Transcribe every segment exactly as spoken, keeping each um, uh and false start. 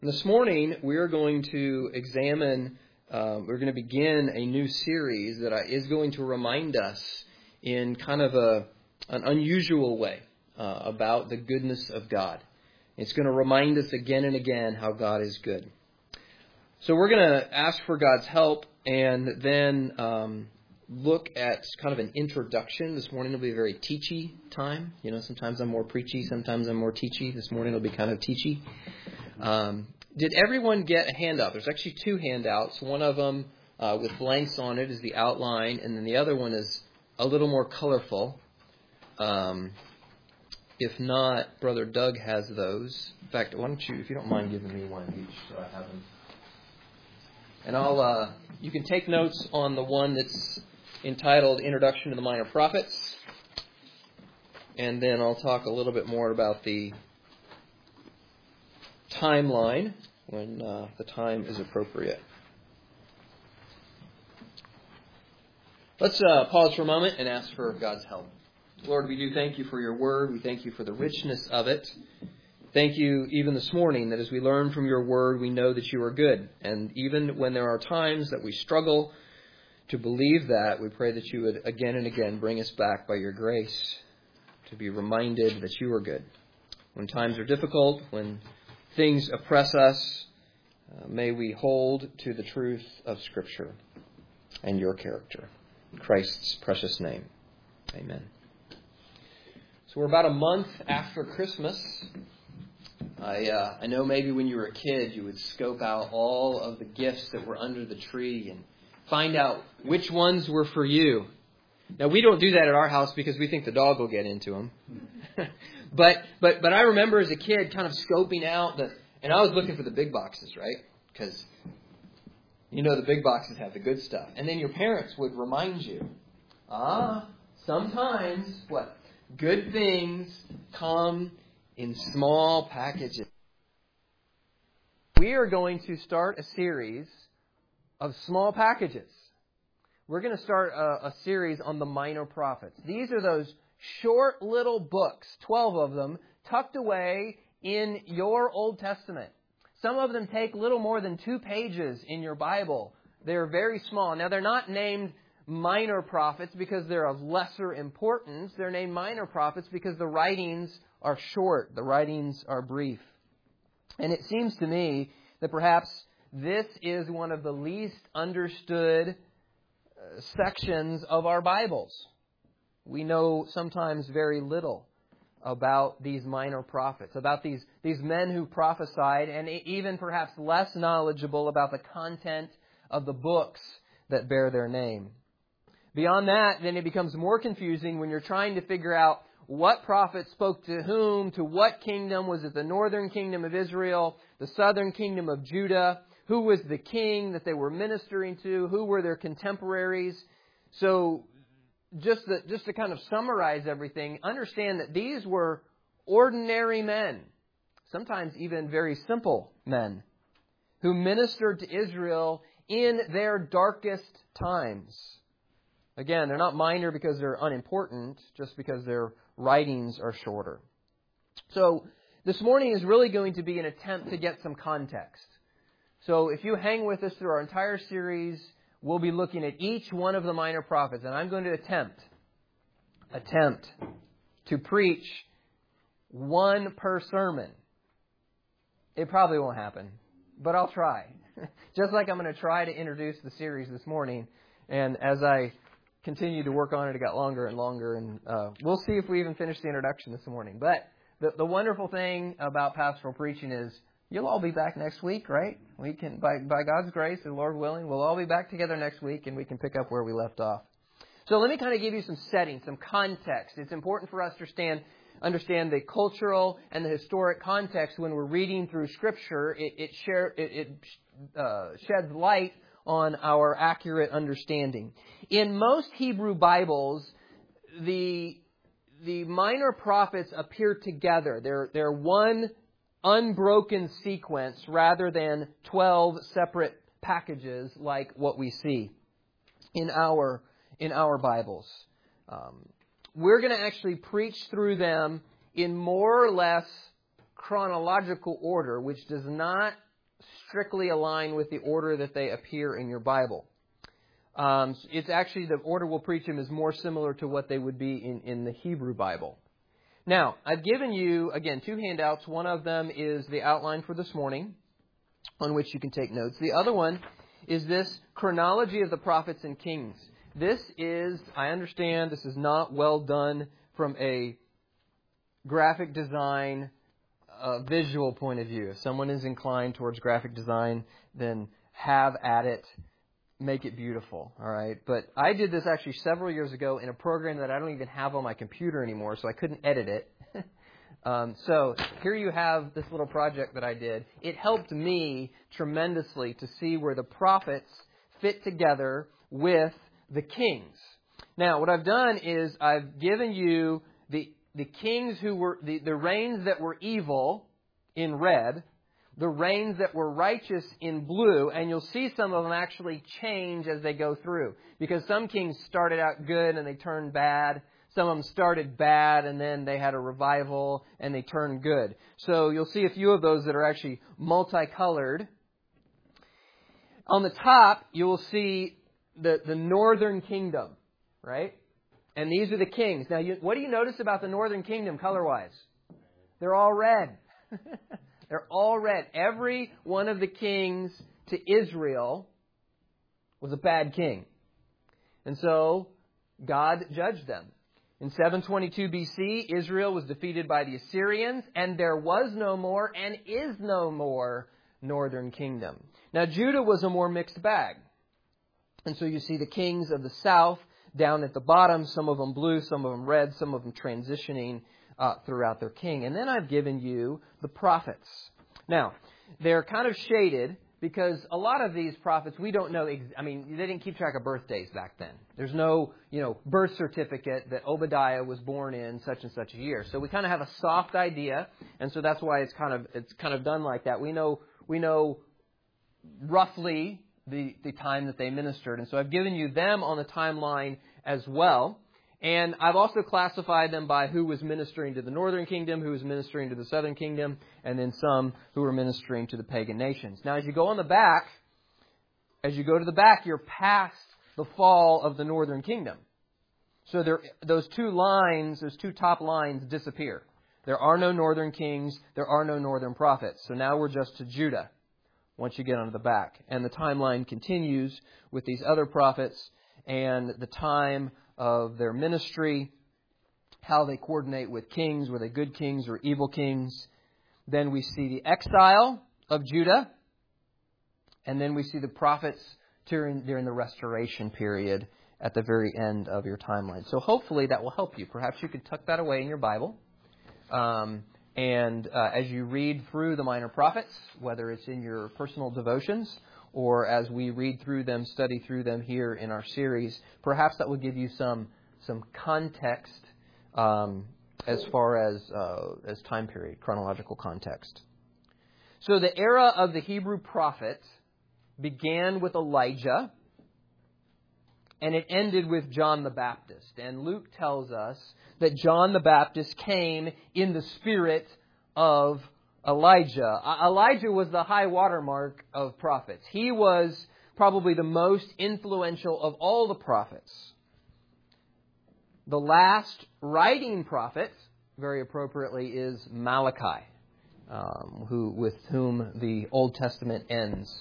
This morning, we're going to examine, uh, we're going to begin a new series that is going to remind us in kind of a an unusual way uh, about the goodness of God. It's going to remind us again and again how God is good. So we're going to ask for God's help and then um, look at kind of an introduction. This morning will be a very teachy time. You know, sometimes I'm more preachy, sometimes I'm more teachy. This morning will be kind of teachy. Um, did everyone get a handout? There's actually two handouts. One of them uh, with blanks on it is the outline, and then the other one is a little more colorful. Um, if not, Brother Doug has those. In fact, why don't you, if you don't mind giving me one each, so I have them. And I'll, uh, you can take notes on the one that's entitled Introduction to the Minor Prophets, and then I'll talk a little bit more about the timeline when uh, the time is appropriate. Let's uh, pause for a moment and ask for God's help. Lord, we do thank you for your word. We thank you for the richness of it. Thank you even this morning that as we learn from your word, we know that you are good. And even when there are times that we struggle to believe that, we pray that you would again and again bring us back by your grace to be reminded that you are good. When times are difficult, when things oppress us, uh, may we hold to the truth of Scripture and your character. In Christ's precious name. Amen. So we're about a month after Christmas. I uh, I know maybe when you were a kid you would scope out all of the gifts that were under the tree and find out which ones were for you. Now, we don't do that at our house because we think the dog will get into them. but but but I remember as a kid kind of scoping out the, and I was looking for the big boxes, right? Because you know the big boxes have the good stuff. And then your parents would remind you, ah, sometimes what? Good things come in small packages. We are going to start a series of small packages. We're going to start a, a series on the Minor Prophets. These are those short little books, twelve of them, tucked away in your Old Testament. Some of them take little more than two pages in your Bible. They're very small. Now, they're not named Minor Prophets because they're of lesser importance. They're named Minor Prophets because the writings are short. The writings are brief. And it seems to me that perhaps this is one of the least understood sections of our Bibles. We know sometimes very little about these minor prophets, about these, these men who prophesied, and even perhaps less knowledgeable about the content of the books that bear their name. Beyond that, then it becomes more confusing when you're trying to figure out what prophet spoke to whom, to what kingdom. Was it the northern kingdom of Israel, the southern kingdom of Judah? Who was the king that they were ministering to? Who were their contemporaries? So just, the, just to kind of summarize everything, understand that these were ordinary men, sometimes even very simple men, who ministered to Israel in their darkest times. Again, they're not minor because they're unimportant, just because their writings are shorter. So this morning is really going to be an attempt to get some context. So if you hang with us through our entire series, we'll be looking at each one of the minor prophets. And I'm going to attempt, attempt to preach one per sermon. It probably won't happen, but I'll try. Just like I'm going to try to introduce the series this morning. And as I continue to work on it, it got longer and longer. And uh, we'll see if we even finish the introduction this morning. But the, the wonderful thing about pastoral preaching is you'll all be back next week, right? We can, by, by God's grace and Lord willing, we'll all be back together next week and we can pick up where we left off. So let me kind of give you some setting, some context. It's important for us to understand, understand the cultural and the historic context when we're reading through Scripture. It, it, share, it, it uh, sheds light on our accurate understanding. In most Hebrew Bibles, the, the minor prophets appear together. They're, they're one unbroken sequence rather than twelve separate packages like what we see in our in our Bibles. Um, we're going to actually preach through them in more or less chronological order, which does not strictly align with the order that they appear in your Bible. Um, it's actually, the order we'll preach them is more similar to what they would be in, in the Hebrew Bible. Now, I've given you, again, two handouts. One of them is the outline for this morning, on which you can take notes. The other one is this chronology of the prophets and kings. This is, I understand, this is not well done from a graphic design, uh, visual point of view. If someone is inclined towards graphic design, then have at it. Make it beautiful, all right? But I did this actually several years ago in a program that I don't even have on my computer anymore, so I couldn't edit it. um, so here you have this little project that I did. It helped me tremendously to see where the prophets fit together with the kings. Now, what I've done is I've given you the the kings who were, the, the reigns that were evil in red, the reigns that were righteous in blue, and you'll see some of them actually change as they go through. Because some kings started out good and they turned bad. Some of them started bad and then they had a revival and they turned good. So you'll see a few of those that are actually multicolored. On the top, you will see the, the northern kingdom, right? And these are the kings. Now, you, what do you notice about the northern kingdom color-wise? They're all red. They're all red. Every one of the kings to Israel was a bad king. And so God judged them. In seven twenty-two B C, Israel was defeated by the Assyrians, and there was no more and is no more northern kingdom. Now, Judah was a more mixed bag. And so you see the kings of the south down at the bottom, some of them blue, some of them red, some of them transitioning uh, throughout their king. And then I've given you the prophets. Now, they're kind of shaded because a lot of these prophets, we don't know, ex- I mean, they didn't keep track of birthdays back then. There's no, you know, birth certificate that Obadiah was born in such and such a year. So we kind of have a soft idea, and so that's why it's kind of it's kind of done like that. We know we know roughly the, the time that they ministered. And so I've given you them on the timeline as well. And I've also classified them by who was ministering to the northern kingdom, who was ministering to the southern kingdom, and then some who were ministering to the pagan nations. Now, as you go on the back, as you go to the back, you're past the fall of the northern kingdom. So there, those two lines, those two top lines disappear. There are no northern kings. There are no northern prophets. So now we're just to Judah once you get onto the back. And the timeline continues with these other prophets and the time of their ministry, how they coordinate with kings, were they good kings or evil kings. Then we see the exile of Judah. And then we see the prophets during, during the restoration period at the very end of your timeline. So hopefully that will help you. Perhaps you could tuck that away in your Bible. Um, and uh, as you read through the minor prophets, whether it's in your personal devotions or as we read through them, study through them here in our series, perhaps that will give you some some context um, as far as uh, as time period, chronological context. So the era of the Hebrew prophet began with Elijah, and it ended with John the Baptist. And Luke tells us that John the Baptist came in the spirit of Elijah. Elijah was the high watermark of prophets. He was probably the most influential of all the prophets. The last writing prophet, very appropriately, is Malachi, um, who with whom the Old Testament ends.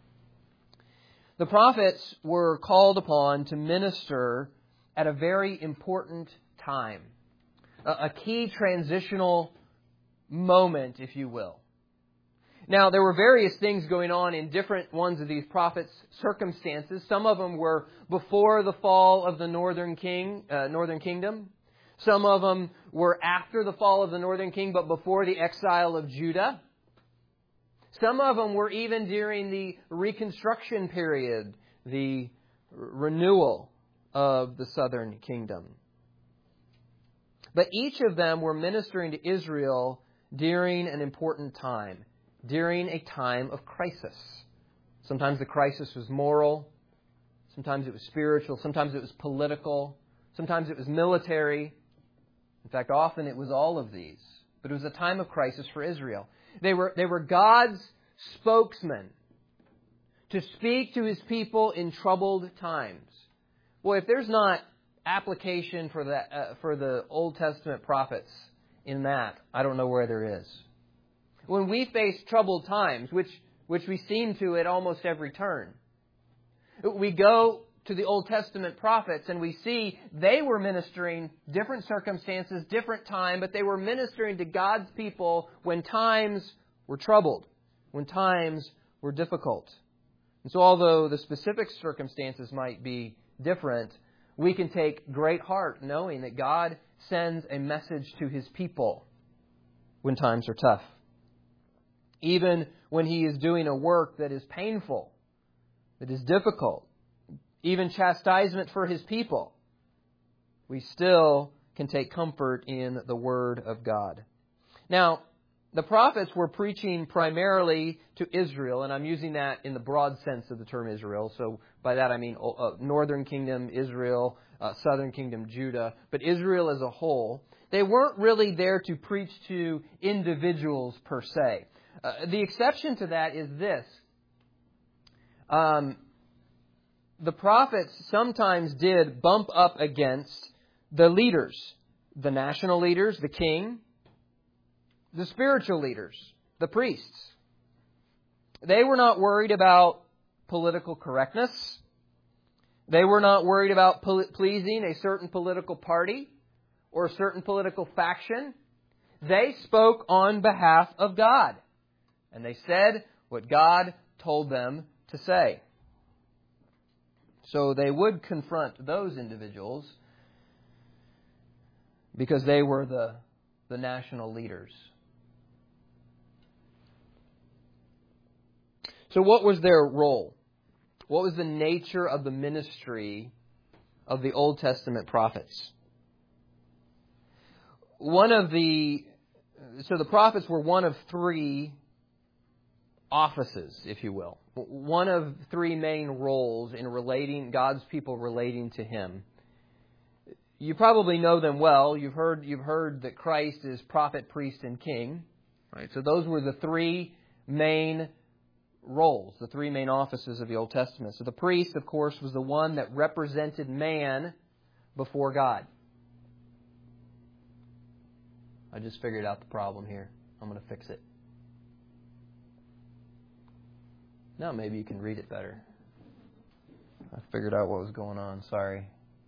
The prophets were called upon to minister at a very important time, a, a key transitional moment, if you will. Now, there were various things going on in different ones of these prophets' circumstances. Some of them were before the fall of the northern king, uh, northern kingdom. Some of them were after the fall of the northern king, but before the exile of Judah. Some of them were even during the reconstruction period, the renewal of the southern kingdom. But each of them were ministering to Israel during an important time, during a time of crisis. Sometimes the crisis was moral, sometimes it was spiritual, sometimes it was political, sometimes it was military. In fact, often it was all of these. But it was a time of crisis for Israel. They were, they were God's spokesman to speak to His people in troubled times. Boy, if there's not application for the, uh, for the Old Testament prophets in that, I don't know where there is. When we face troubled times, which, which we seem to at almost every turn, we go to the Old Testament prophets and we see they were ministering different circumstances, different time, but they were ministering to God's people when times were troubled, when times were difficult. And so although the specific circumstances might be different, we can take great heart knowing that God sends a message to His people when times are tough. Even when He is doing a work that is painful, that is difficult, even chastisement for His people, we still can take comfort in the Word of God. Now, the prophets were preaching primarily to Israel, and I'm using that in the broad sense of the term Israel. So by that I mean uh, northern kingdom Israel, uh, southern kingdom Judah, but Israel as a whole. They weren't really there to preach to individuals per se. Uh, the exception to that is this. Um, the prophets sometimes did bump up against the leaders, the national leaders, the king, the spiritual leaders, the priests. They were not worried about political correctness. They were not worried about pol- pleasing a certain political party or a certain political faction. They spoke on behalf of God. And they said what God told them to say. So they would confront those individuals because they were the, the national leaders. So what was their role? What was the nature of the ministry of the Old Testament prophets? One of the, so the prophets were one of three offices, if you will. One of three main roles in relating, God's people relating to Him. You probably know them well. You've heard, you've heard that Christ is prophet, priest, and king. Right? So those were the three main roles, the three main offices of the Old Testament. So the priest, of course, was the one that represented man before God. I just figured out the problem here. I'm going to fix it. Now maybe you can read it better. I figured out what was going on. Sorry.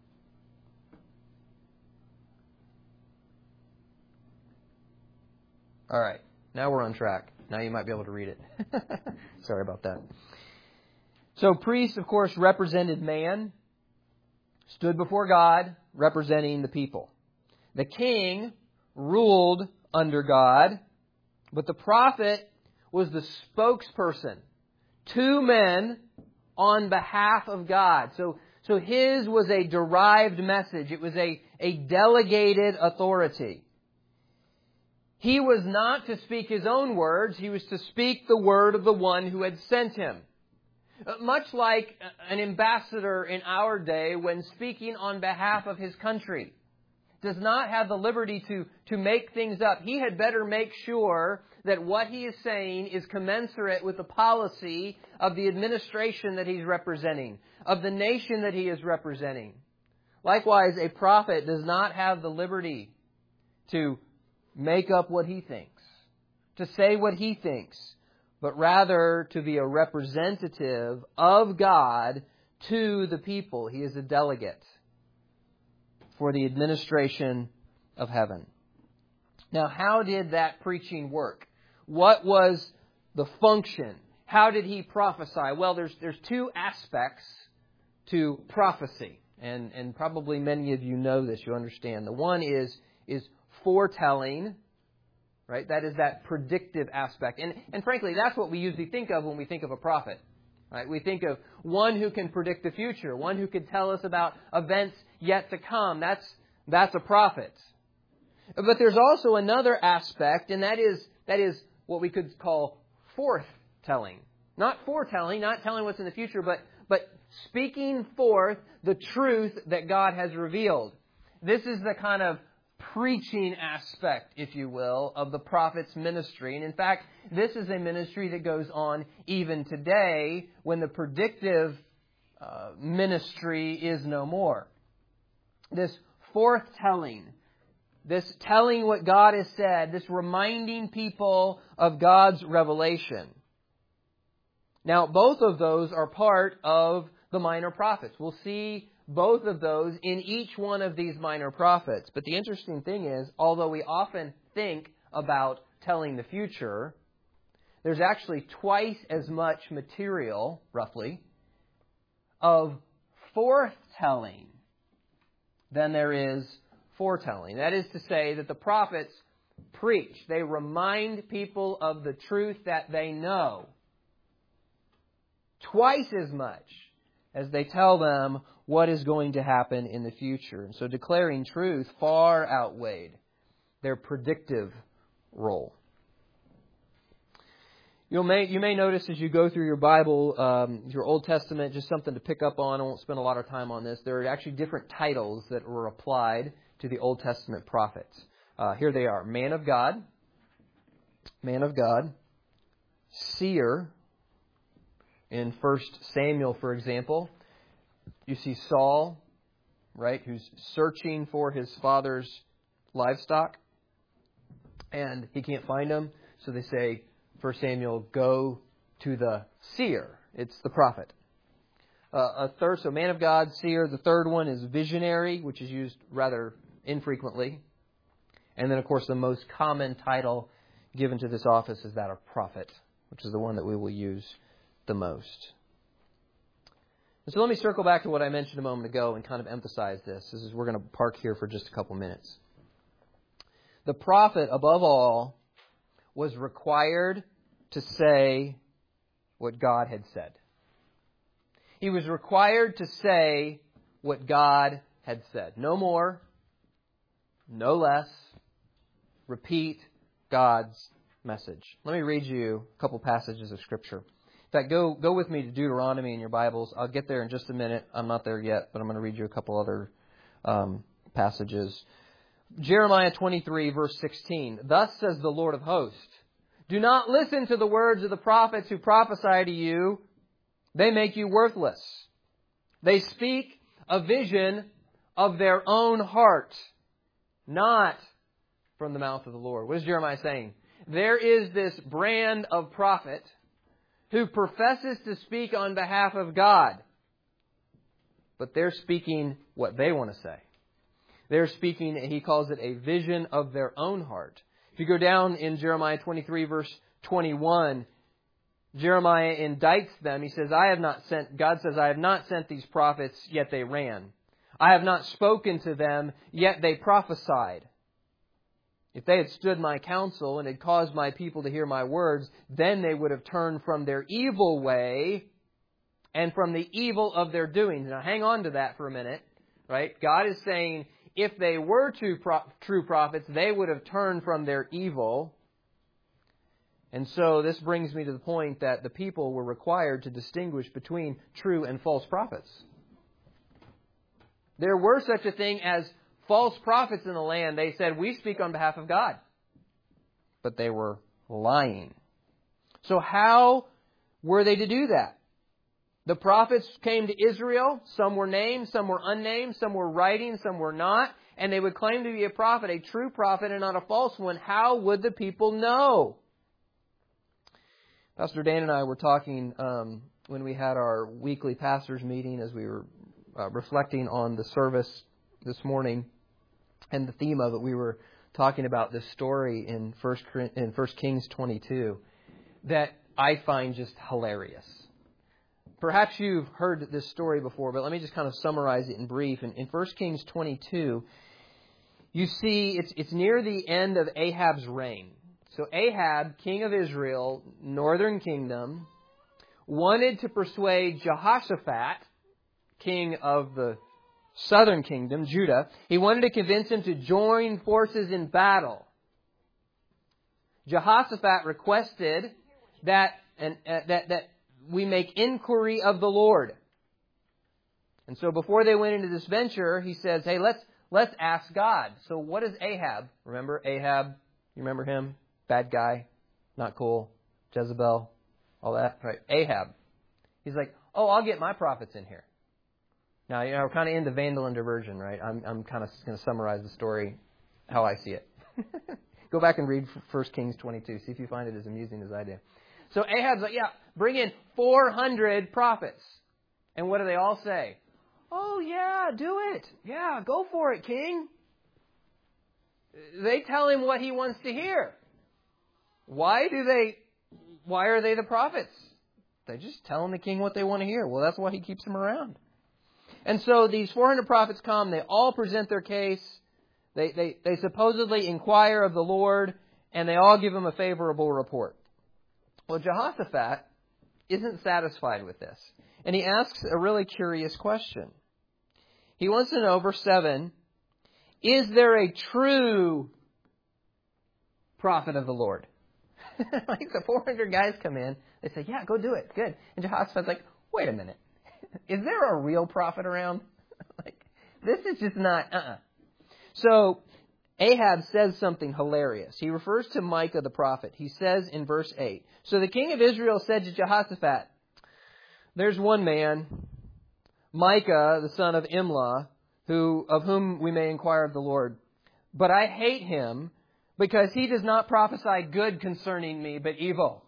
All right. Now we're on track. Now you might be able to read it. Sorry about that. So priests, of course, represented man, stood before God, representing the people. The king ruled under God, but the prophet was the spokesperson. Two men on behalf of God. So, so his was a derived message. It was a, a delegated authority. He was not to speak his own words. He was to speak the word of the one who had sent him. Much like an ambassador in our day when speaking on behalf of his country does not have the liberty to, to make things up. He had better make sure that what he is saying is commensurate with the policy of the administration that he's representing, of the nation that he is representing. Likewise, a prophet does not have the liberty to make up what he thinks, to say what he thinks, but rather to be a representative of God to the people. He is a delegate for the administration of heaven. Now, how did that preaching work? What was the function? How did he prophesy? Well, there's there's two aspects to prophecy, and and probably many of you know this. You understand. The one is is foretelling, right? That is that predictive aspect, and and frankly, that's what we usually think of when we think of a prophet. Right? We think of one who can predict the future, one who can tell us about events yet to come. That's that's a prophet. But there's also another aspect, and that is that is what we could call forthtelling. Not foretelling, not telling what's in the future, but but speaking forth the truth that God has revealed. This is the kind of preaching aspect, if you will, of the prophet's ministry. And in fact, this is a ministry that goes on even today when the predictive uh, ministry is no more. This forthtelling, this telling what God has said, this reminding people of God's revelation. Now, both of those are part of the minor prophets. We'll see both of those in each one of these minor prophets. But the interesting thing is, although we often think about telling the future, there's actually twice as much material, roughly, of forthtelling than there is foretelling. That is to say that the prophets preach. They remind people of the truth that they know twice as much as they tell them what is going to happen in the future. And so declaring truth far outweighed their predictive role. You may, you may notice as you go through your Bible, um, your Old Testament, just something to pick up on. I won't spend a lot of time on this. There are actually different titles that were applied to the Old Testament prophets. Uh, here they are. Man of God. Man of God. Seer. In First Samuel, for example, you see Saul, right, who's searching for his father's livestock, and he can't find them, so they say, First Samuel, go to the seer. It's the prophet. Uh, a third, so man of God, seer. The third one is visionary, which is used rather infrequently. And then, of course, the most common title given to this office is that of prophet, which is the one that we will use the most. And so let me circle back to what I mentioned a moment ago and kind of emphasize this. This is we're going to park here for just a couple minutes. The prophet, above all, was required to say what God had said. He was required to say what God had said. No more, no less. Repeat God's message. Let me read you a couple passages of Scripture. In fact, go, go with me to Deuteronomy in your Bibles. I'll get there in just a minute. I'm not there yet, but I'm going to read you a couple other um, passages. Jeremiah twenty-three, verse sixteen. Thus says the Lord of hosts, do not listen to the words of the prophets who prophesy to you. They make you worthless. They speak a vision of their own heart, not from the mouth of the Lord. What is Jeremiah saying? There is this brand of prophet who professes to speak on behalf of God, but they're speaking what they want to say. They're speaking, he calls it a vision of their own heart. If you go down in Jeremiah twenty-three, verse twenty-one, Jeremiah indicts them. He says, I have not sent, God says, I have not sent these prophets, yet they ran. I have not spoken to them, yet they prophesied. If they had stood my counsel and had caused my people to hear my words, then they would have turned from their evil way and from the evil of their doings. Now hang on to that for a minute, right? God is saying if they were true, true prophets, they would have turned from their evil. And so this brings me to the point that the people were required to distinguish between true and false prophets. There were such a thing as false prophets in the land. They said, we speak on behalf of God. But they were lying. So how were they to do that? The prophets came to Israel. Some were named, some were unnamed, some were writing, some were not. And they would claim to be a prophet, a true prophet and not a false one. How would the people know? Pastor Dan and I were talking um, when we had our weekly pastors meeting as we were uh, reflecting on the service this morning. And the theme of it, we were talking about this story in First in First Kings twenty-two that I find just hilarious. Perhaps you've heard this story before, but let me just kind of summarize it in brief. In, in First Kings twenty-two, you see it's it's near the end of Ahab's reign. So Ahab, king of Israel, northern kingdom, wanted to persuade Jehoshaphat, king of the southern kingdom, Judah, he wanted to convince him to join forces in battle. Jehoshaphat requested that and uh, that that we make inquiry of the Lord. And so before they went into this venture, he says, "Hey, let's let's ask God. So what is Ahab? Remember Ahab? You remember him? Bad guy. Not cool. Jezebel. All that. Right. Ahab. He's like, oh, I'll get my prophets in here. Now, you know, we're kind of into Vandal and diversion, right? I'm, I'm kind of going to summarize the story how I see it. Go back and read First Kings twenty-two. See if you find it as amusing as I do. So Ahab's like, yeah, bring in four hundred prophets. And what do they all say? Oh, yeah, do it. Yeah, go for it, king. They tell him what he wants to hear. Why do they, why are they the prophets? They just telling the king what they want to hear. Well, that's why he keeps them around. And so these four hundred prophets come. They all present their case. They, they, they supposedly inquire of the Lord, and they all give him a favorable report. Well, Jehoshaphat isn't satisfied with this. And he asks a really curious question. He wants to know, verse seven, is there a true prophet of the Lord? Like the four hundred guys come in. They say, yeah, go do it. Good. And Jehoshaphat's like, wait a minute. Is there a real prophet around? Like, this is just not, uh-uh. So Ahab says something hilarious. He refers to Micah the prophet. He says in verse eight, so the king of Israel said to Jehoshaphat, there's one man, Micah, the son of Imlah, who of whom we may inquire of the Lord. But I hate him because he does not prophesy good concerning me, but evil.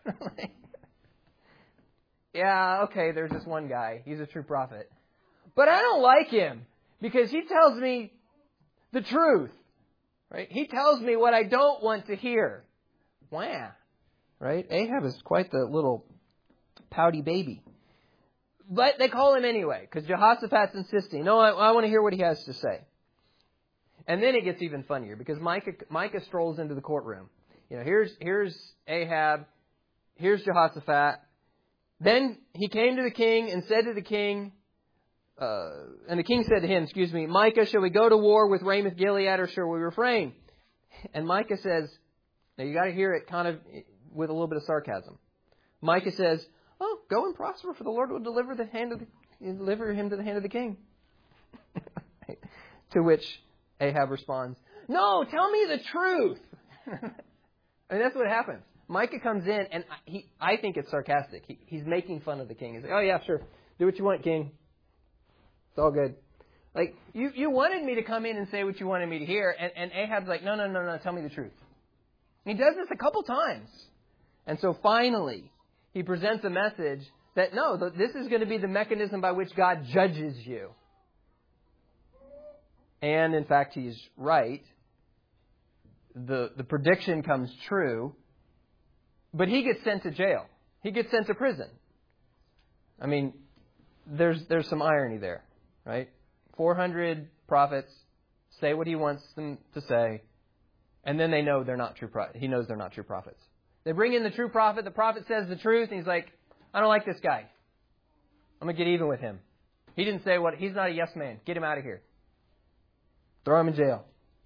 Yeah, okay, there's this one guy. He's a true prophet. But I don't like him because he tells me the truth. Right? He tells me what I don't want to hear. Wow. Right? Ahab is quite the little pouty baby. But they call him anyway because Jehoshaphat's insisting. No, I, I want to hear what he has to say. And then it gets even funnier because Micah, Micah strolls into the courtroom. You know, here's here's Ahab. Here's Jehoshaphat. Then he came to the king and said to the king, uh, and the king said to him, excuse me, Micah, shall we go to war with Ramoth Gilead or shall we refrain? And Micah says, now you got to hear it kind of with a little bit of sarcasm. Micah says, oh, go and prosper, for the Lord will deliver the hand of the, deliver him to the hand of the king. To which Ahab responds, no, tell me the truth. And that's what happens. Micah comes in, and he, I think it's sarcastic. He, he's making fun of the king. He's like, oh, yeah, sure. Do what you want, king. It's all good. Like, you, you wanted me to come in and say what you wanted me to hear, and, and Ahab's like, no, no, no, no, tell me the truth. And he does this a couple times. And so finally, he presents a message that, no, this is going to be the mechanism by which God judges you. And, in fact, he's right. The, the prediction comes true. But he gets sent to jail. He gets sent to prison. I mean, there's there's some irony there, right? four hundred prophets say what he wants them to say, and then they know they're not true. Pro- he knows they're not true prophets. They bring in the true prophet. The prophet says the truth, and he's like, "I don't like this guy. I'm gonna get even with him. He didn't say what. He's not a yes man. Get him out of here. Throw him in jail."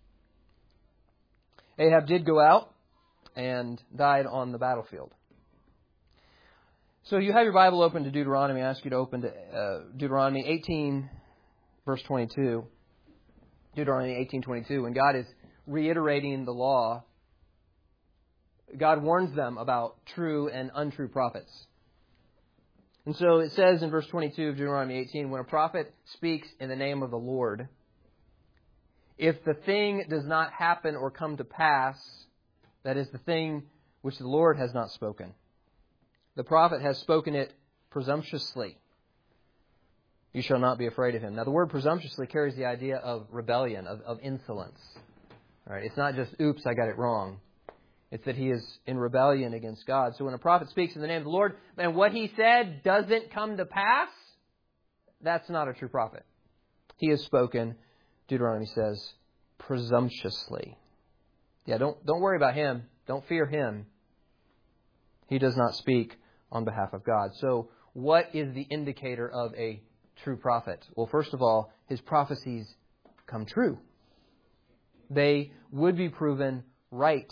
Ahab did go out and died on the battlefield. So you have your Bible open to Deuteronomy. I ask you to open to uh, Deuteronomy eighteen, verse twenty-two. Deuteronomy eighteen twenty-two. When God is reiterating the law, God warns them about true and untrue prophets. And so it says in verse twenty-two of Deuteronomy eighteen, when a prophet speaks in the name of the Lord, if the thing does not happen or come to pass, that is the thing which the Lord has not spoken, the prophet has spoken it presumptuously, you shall not be afraid of him. Now the word presumptuously carries the idea of rebellion, of, of insolence. All right? It's not just, oops, I got it wrong. It's that he is in rebellion against God. So when a prophet speaks in the name of the Lord, and what he said doesn't come to pass, that's not a true prophet. He has spoken, Deuteronomy says, presumptuously. Yeah, don't don't worry about him. Don't fear him. He does not speak on behalf of God. So what is the indicator of a true prophet? Well, first of all, his prophecies come true. They would be proven right.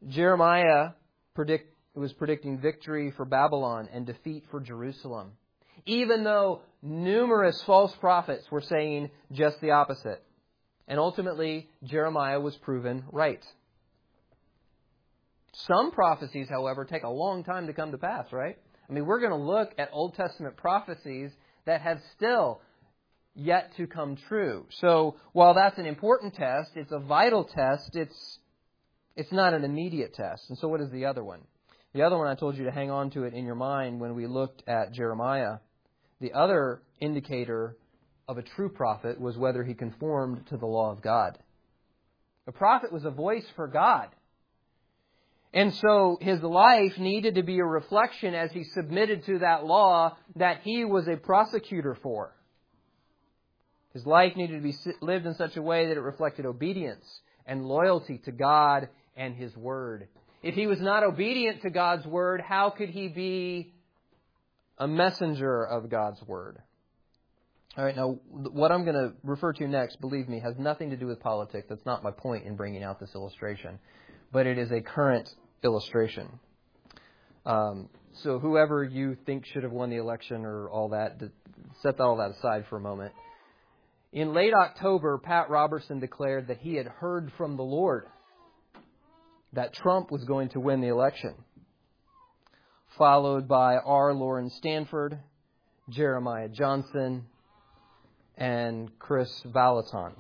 Jeremiah predict, was predicting victory for Babylon and defeat for Jerusalem. even though numerous false prophets were saying just the opposite. And ultimately, Jeremiah was proven right. Some prophecies, however, take a long time to come to pass, right? I mean, we're going to look at Old Testament prophecies that have still yet to come true. So while that's an important test, it's a vital test, it's it's not an immediate test. And so what is the other one? The other one, I told you to hang on to it in your mind when we looked at Jeremiah. The other indicator of a true prophet was whether he conformed to the law of God. A prophet was a voice for God. And so his life needed to be a reflection as he submitted to that law that he was a prosecutor for. His life needed to be lived in such a way that it reflected obedience and loyalty to God and His Word. If he was not obedient to God's Word, how could he be a messenger of God's Word? All right, now what I'm going to refer to next, believe me, has nothing to do with politics. That's not my point in bringing out this illustration. But it is a current illustration. Um, so whoever you think should have won the election or all that, set all that aside for a moment. In late October, Pat Robertson declared that he had heard from the Lord that Trump was going to win the election, followed by R. Lawrence Stanford, Jeremiah Johnson, and Chris Vallotton.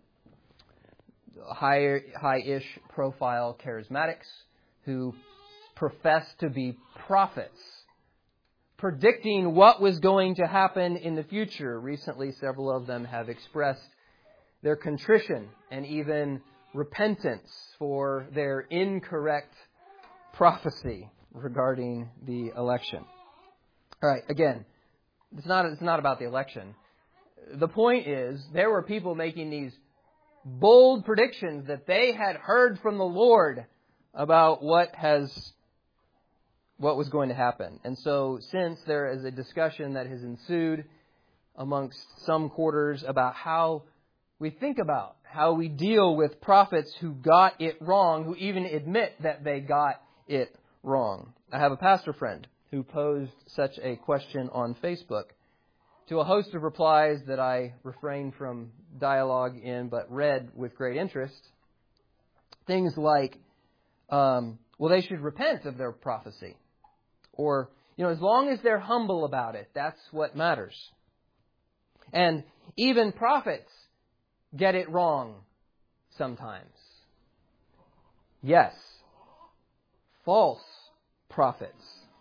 High, high-ish profile charismatics who professed to be prophets, predicting what was going to happen in the future. Recently, several of them have expressed their contrition and even repentance for their incorrect prophecy regarding the election. All right, again, it's not, it's not about the election. The point is, there were people making these bold predictions that they had heard from the Lord about what has what was going to happen. And so since there is a discussion that has ensued amongst some quarters about how we think about, how we deal with prophets who got it wrong, who even admit that they got it wrong. I have a pastor friend who posed such a question on Facebook. To a host of replies that I refrained from dialogue in, but read with great interest, things like, um, well, they should repent of their prophecy. Or, you know, as long as they're humble about it, that's what matters. And even prophets get it wrong sometimes. Yes, false prophets.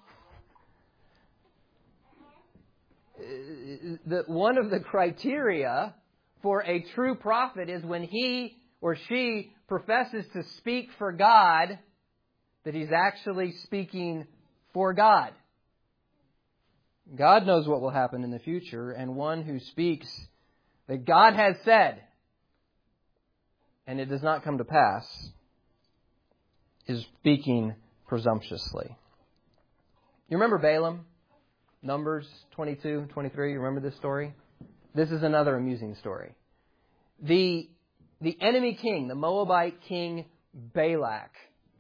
The, one of the criteria for a true prophet is when he or she professes to speak for God, that he's actually speaking for God. God knows what will happen in the future, and one who speaks that God has said, and it does not come to pass, is speaking presumptuously. You remember Balaam? Numbers twenty-two, twenty-three, you remember this story? This is another amusing story. The, the enemy king, the Moabite king Balak,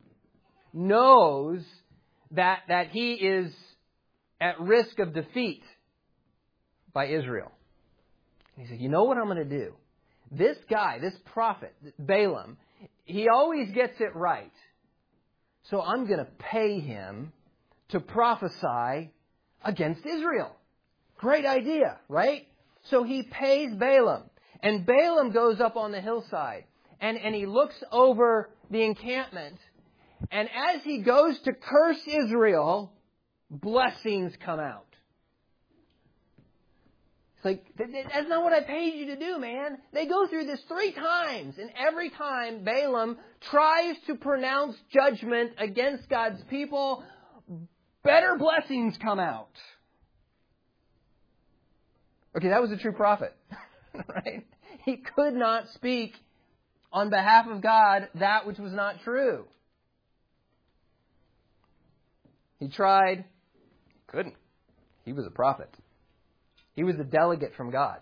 knows that, that he is at risk of defeat by Israel. He said, you know what I'm going to do? This guy, this prophet, Balaam, he always gets it right. So I'm going to pay him to prophesy against Israel. Great idea, right? So he pays Balaam. And Balaam goes up on the hillside. And, and he looks over the encampment. And as he goes to curse Israel, blessings come out. It's like, that's not what I paid you to do, man. They go through this three times. And every time Balaam tries to pronounce judgment against God's people, better blessings come out. Okay, that was a true prophet, right? He could not speak on behalf of God that which was not true. He tried, couldn't. He was a prophet. He was a delegate from God.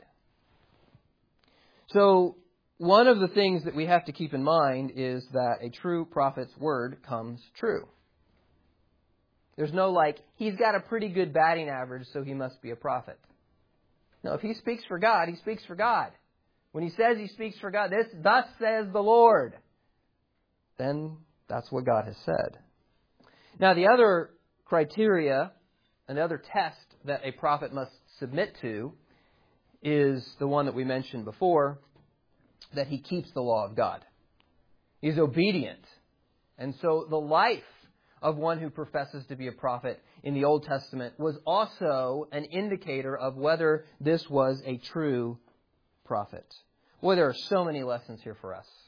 So, one of the things that we have to keep in mind is that a true prophet's word comes true. There's no like, he's got a pretty good batting average, so he must be a prophet. No, if he speaks for God, he speaks for God. When he says he speaks for God, this, thus says the Lord, then that's what God has said. Now, the other criteria, another test that a prophet must submit to is the one that we mentioned before, that he keeps the law of God. He's obedient. And so the life of one who professes to be a prophet in the Old Testament was also an indicator of whether this was a true prophet. Boy, there are so many lessons here for us.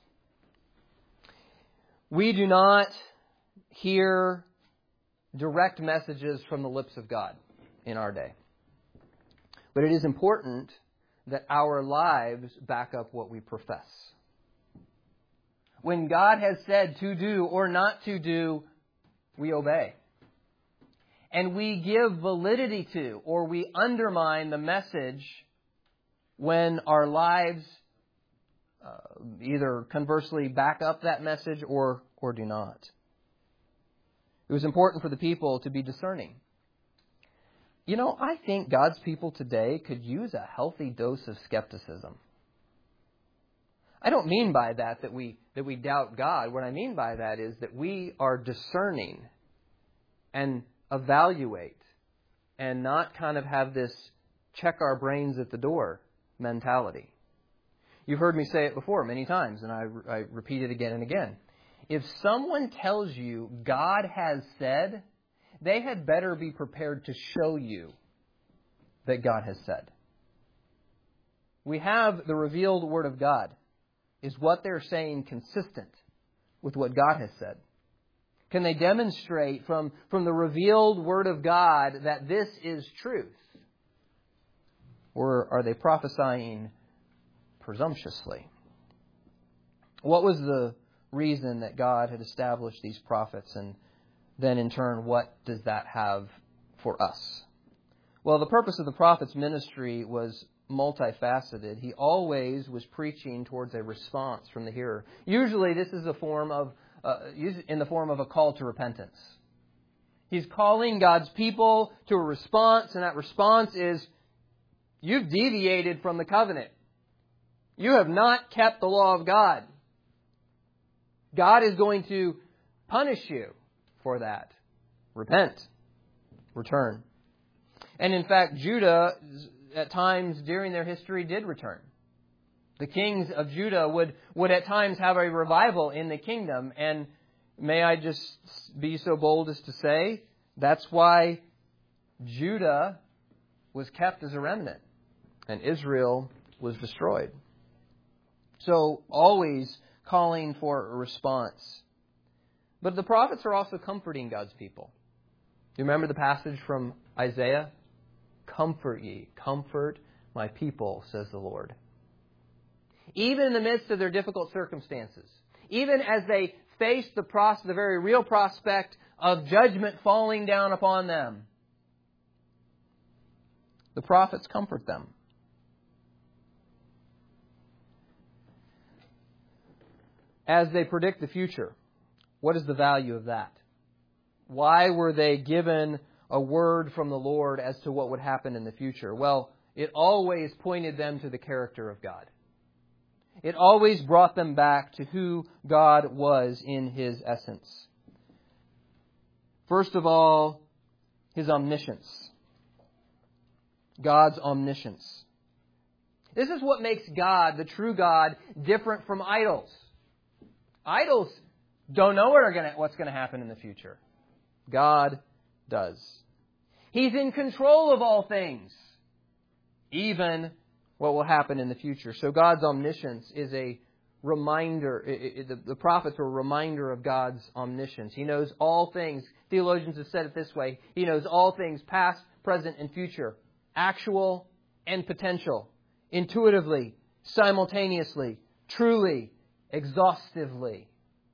We do not hear direct messages from the lips of God in our day. But it is important that our lives back up what we profess. When God has said to do or not to do, we obey. And we give validity to, or we undermine the message when our lives uh, either conversely back up that message or, or do not. It was important for the people to be discerning. You know, I think God's people today could use a healthy dose of skepticism. I don't mean by that that we that we doubt God. What I mean by that is that we are discerning and evaluate and not kind of have this check our brains at the door mentality. You've heard me say it before many times, and I, I repeat it again and again. If someone tells you God has said, they had better be prepared to show you that God has said. We have the revealed Word of God. Is what they're saying consistent with what God has said? Can they demonstrate from, from the revealed Word of God that this is truth? Or are they prophesying presumptuously? What was the reason that God had established these prophets? And then in turn, what does that have for us? Well, the purpose of the prophet's ministry was multifaceted. He always was preaching towards a response from the hearer. Usually this is a form of, uh, in the form of a call to repentance. He's calling God's people to a response, and that response is, you've deviated from the covenant. You have not kept the law of God. God is going to punish you for that. Repent. Return. And in fact, Judah, at times during their history, did return. The kings of Judah would, would at times have a revival in the kingdom. And may I just be so bold as to say, that's why Judah was kept as a remnant and Israel was destroyed. So always calling for a response. But the prophets are also comforting God's people. Do you remember the passage from Isaiah? Comfort ye, comfort my people, says the Lord. Even in the midst of their difficult circumstances, even as they face the, pros- the very real prospect of judgment falling down upon them, the prophets comfort them. As they predict the future, what is the value of that? Why were they given a word from the Lord as to what would happen in the future? Well, it always pointed them to the character of God. It always brought them back to who God was in His essence. First of all, His omniscience. God's omniscience. This is what makes God, the true God, different from idols. Idols don't know what are gonna, what's going to happen in the future. God does. He's in control of all things, even what will happen in the future. So God's omniscience is a reminder. It, it, the, the prophets are a reminder of God's omniscience. He knows all things. Theologians have said it this way. He knows all things, past, present, and future. Actual and potential. Intuitively, simultaneously, truly, exhaustively.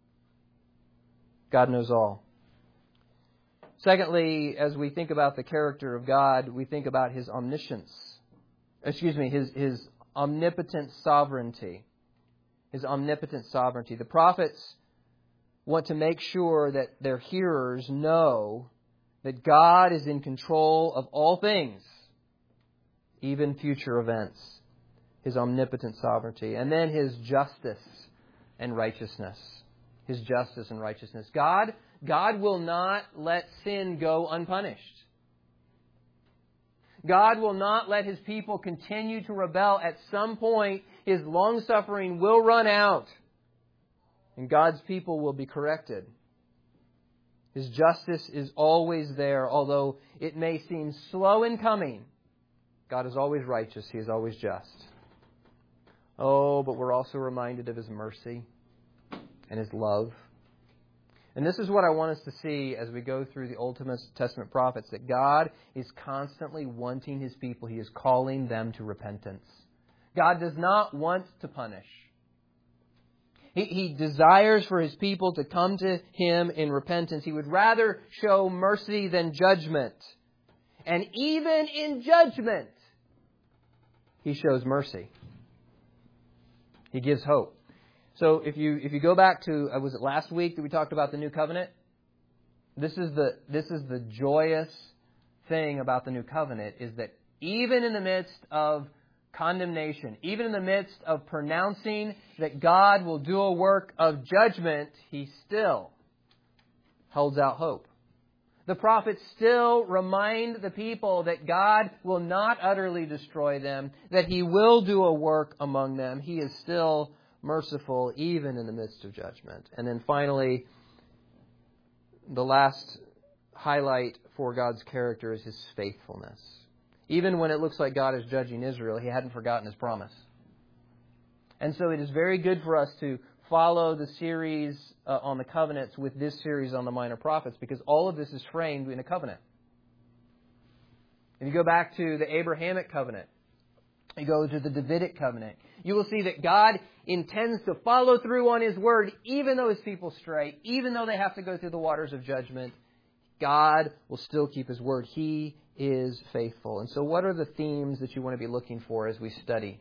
God knows all. Secondly, as we think about the character of God, we think about His omniscience. Excuse me, His, His omnipotent sovereignty. His omnipotent sovereignty. The prophets want to make sure that their hearers know that God is in control of all things, even future events, His omnipotent sovereignty, and then His justice and righteousness. His justice and righteousness. God, God will not let sin go unpunished. God will not let His people continue to rebel. At some point, His long-suffering will run out, and God's people will be corrected. His justice is always there, although it may seem slow in coming. God is always righteous. He is always just. Oh, but we're also reminded of His mercy and His love. And this is what I want us to see as we go through the Old Testament prophets, that God is constantly wanting His people. He is calling them to repentance. God does not want to punish. He, he desires for His people to come to Him in repentance. He would rather show mercy than judgment. And even in judgment, He shows mercy. He gives hope. So if you if you go back to, uh, was it last week that we talked about the New Covenant? This is the this is the joyous thing about the New Covenant, is that even in the midst of condemnation, even in the midst of pronouncing that God will do a work of judgment, He still holds out hope. The prophets still remind the people that God will not utterly destroy them, that He will do a work among them. He is still merciful even in the midst of judgment. And then finally, the last highlight for God's character is His faithfulness. Even when it looks like God is judging Israel, He hadn't forgotten His promise. And so it is very good for us to follow the series uh, on the covenants with this series on the minor prophets, because all of this is framed in a covenant. If you go back to the Abrahamic covenant, you go to the Davidic covenant, you will see that God intends to follow through on His word, even though His people stray, even though they have to go through the waters of judgment. God will still keep His word. He is faithful. And so what are the themes that you want to be looking for as we study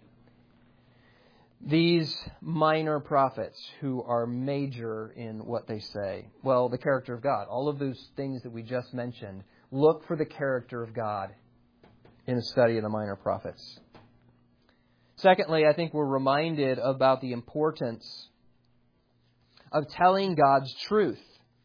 these minor prophets who are major in what they say? Well, the character of God. All of those things that we just mentioned. Look for the character of God in the study of the minor prophets. Secondly, I think we're reminded about the importance of telling God's truth.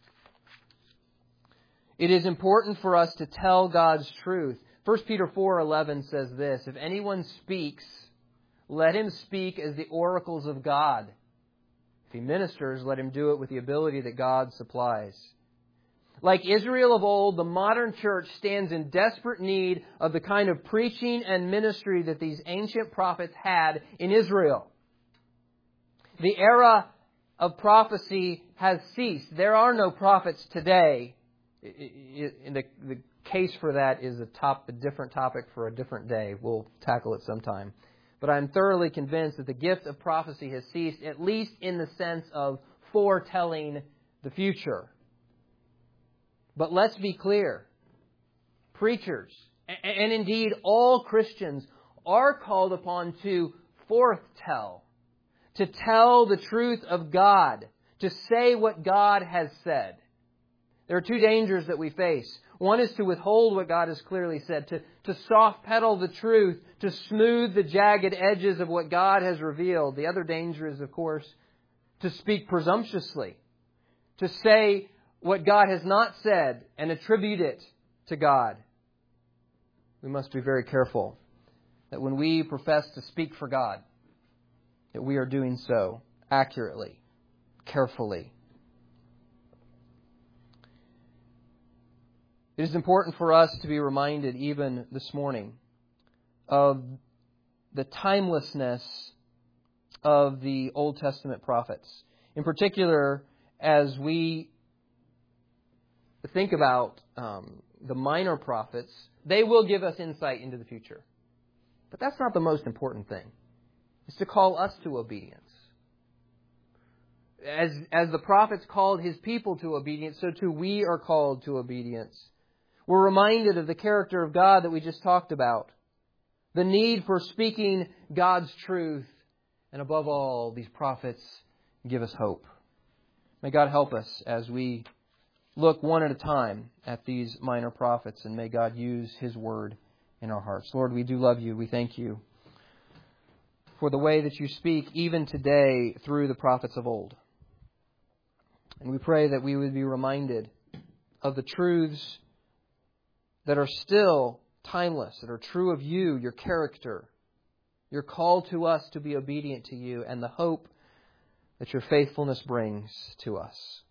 It is important for us to tell God's truth. First Peter four eleven says this, "If anyone speaks, let him speak as the oracles of God. If he ministers, let him do it with the ability that God supplies." Like Israel of old, the modern church stands in desperate need of the kind of preaching and ministry that these ancient prophets had in Israel. The era of prophecy has ceased. There are no prophets today. The, the case for that is a, top, a different topic for a different day. We'll tackle it sometime. But I'm thoroughly convinced that the gift of prophecy has ceased, at least in the sense of foretelling the future. But let's be clear. Preachers, and indeed all Christians, are called upon to foretell, to tell the truth of God, to say what God has said. There are two dangers that we face. One is to withhold what God has clearly said, to, to soft pedal the truth, to smooth the jagged edges of what God has revealed. The other danger is, of course, to speak presumptuously, to say what God has not said and attribute it to God. We must be very careful that when we profess to speak for God, that we are doing so accurately, carefully. It is important for us to be reminded, even this morning, of the timelessness of the Old Testament prophets. In particular, as we think about um, the minor prophets, they will give us insight into the future. But that's not the most important thing. It's to call us to obedience. As, as the prophets called His people to obedience, so too we are called to obedience. We're reminded of the character of God that we just talked about. The need for speaking God's truth. And above all, these prophets give us hope. May God help us as we look one at a time at these minor prophets, and may God use His Word in our hearts. Lord, we do love You. We thank You for the way that You speak even today through the prophets of old. And we pray that we would be reminded of the truths that are still timeless, that are true of You, Your character, Your call to us to be obedient to You, and the hope that Your faithfulness brings to us.